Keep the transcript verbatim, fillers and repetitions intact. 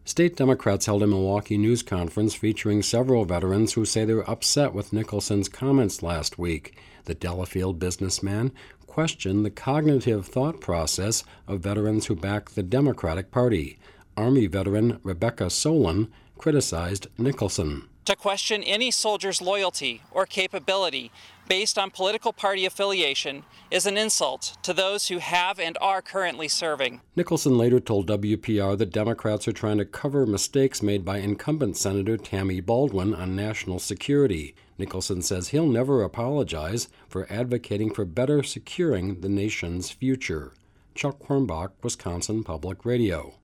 State Democrats held a Milwaukee news conference featuring several veterans who say they were upset with Nicholson's comments last week. The Delafield businessman questioned the cognitive thought process of veterans who back the Democratic Party. Army veteran Rebecca Solon criticized Nicholson. To question any soldier's loyalty or capability based on political party affiliation is an insult to those who have and are currently serving. Nicholson later told W P R that Democrats are trying to cover mistakes made by incumbent Senator Tammy Baldwin on national security. Nicholson says he'll never apologize for advocating for better securing the nation's future. Chuck Hornbach, Wisconsin Public Radio.